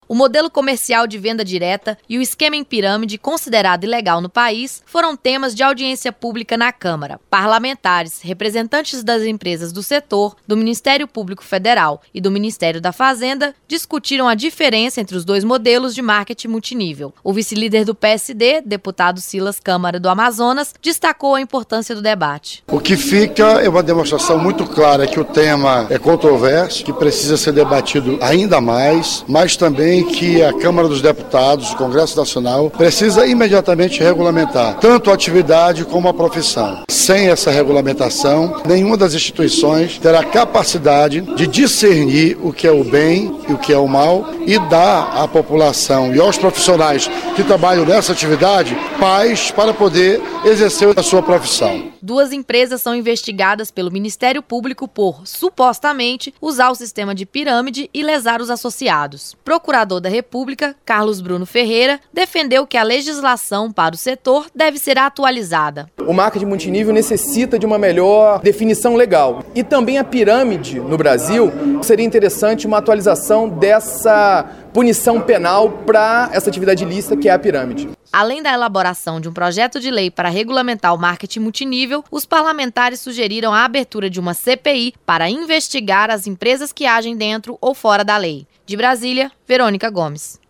O modelo comercial de venda direta e o esquema em pirâmide considerado ilegal no país foram temas de audiência pública na Câmara. Parlamentares, representantes das empresas do setor, do Ministério Público Federal e do Ministério da Fazenda discutiram a diferença entre os dois modelos de marketing multinível. O vice-líder do PSD, deputado Silas Câmara do Amazonas, destacou a importância do debate. O que fica é uma demonstração muito clara que o tema é controverso, que precisa ser debatido ainda mais, mas também que a Câmara dos Deputados, o Congresso Nacional, precisa imediatamente regulamentar tanto a atividade como a profissão. Sem essa regulamentação, nenhuma das instituições terá capacidade de discernir o que é o bem e o que é o mal e dar à população e aos profissionais que trabalham nessa atividade paz para poder exercer a sua profissão. Duas empresas são investigadas pelo Ministério Público por, supostamente, usar o sistema de pirâmide e lesar os associados. Procurador da República, Carlos Bruno Ferreira, defendeu que a legislação para o setor deve ser atualizada. O marketing multinível necessita de uma melhor definição legal. E também a pirâmide no Brasil, seria interessante uma atualização dessa punição penal para essa atividade ilícita que é a pirâmide. Além da elaboração de um projeto de lei para regulamentar o marketing multinível, os parlamentares sugeriram a abertura de uma CPI para investigar as empresas que agem dentro ou fora da lei. De Brasília, Verônica Gomes.